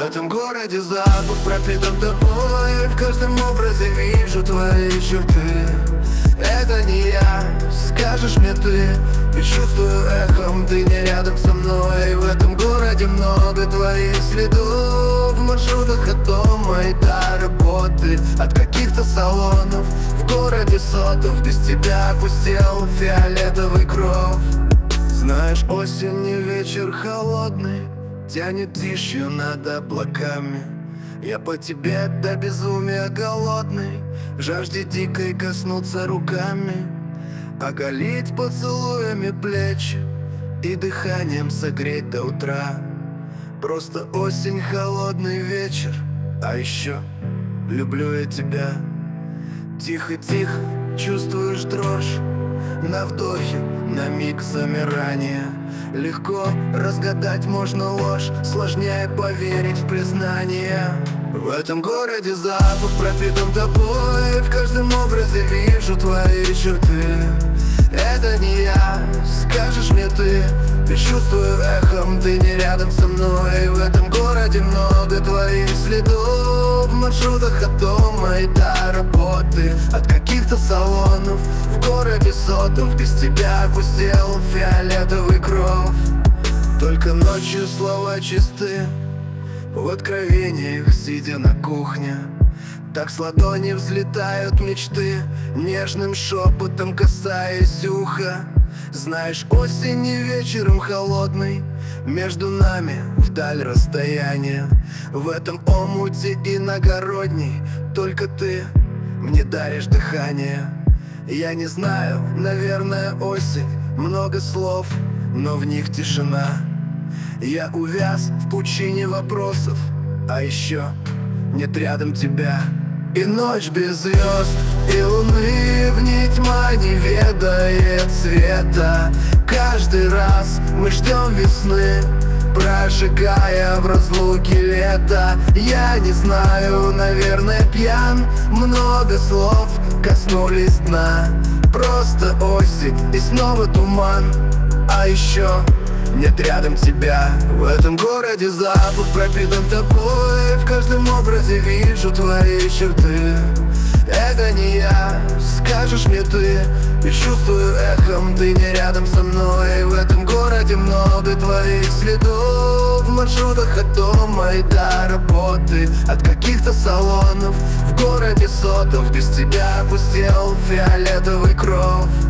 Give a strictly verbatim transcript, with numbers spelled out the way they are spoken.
этом городе запах пропитан тобой. В каждом образе вижу твои черты. Это не я, скажешь мне ты. И чувствую эхом, ты не рядом со мной. В этом городе много твоих следов. В маршрутах от дома и до работы, от каких-то салонов. В городе сотов, без тебя опустел фиолетовый кров. Знаешь, осень и вечер холодный тянет тишью над облаками. Я по тебе до безумия голодный, в жажде дикой коснуться руками, оголить поцелуями плечи и дыханием согреть до утра. Просто осень, холодный вечер, а еще люблю я тебя. Тихо-тихо чувствуешь дрожь на вдохе, на миг замирания. Легко разгадать можно ложь, сложнее поверить в признание. В этом городе запах пропитан тобой. В каждом образе вижу твои черты. Это не я, скажешь мне ты. И чувствую эхом, ты не рядом со мной. В этом городе много твоих следов. В маршрутах от дома и до работы, от каких-то салонов. В городе сотов, без тебя опустел фиолетовый кров. Только ночью слова чисты, в откровениях сидя на кухне. Так с ладони взлетают мечты, нежным шепотом касаясь уха. Знаешь, осень и вечером холодный, между нами вдаль расстояние. В этом омуте иногородний только ты мне даришь дыхание. Я не знаю, наверное, осень, много слов, но в них тишина. Я увяз в пучине вопросов, а еще нет рядом тебя. И ночь без звезд, и луны, в ней тьма не ведает света. Каждый раз мы ждем весны, прожигая в разлуке лето. Я не знаю, наверное, пьян, много слов коснулись дна. Просто осень и снова туман, а еще нет рядом тебя. В этом городе запах пропитан тобой. В каждом образе вижу твои черты. Это не я, скажешь мне ты. И чувствую эхом, ты не рядом со мной. В этом городе много твоих следов. В маршрутах от дома и до работы, от каких-то салонов. В городе сотов, без тебя опустел фиолетовый кров.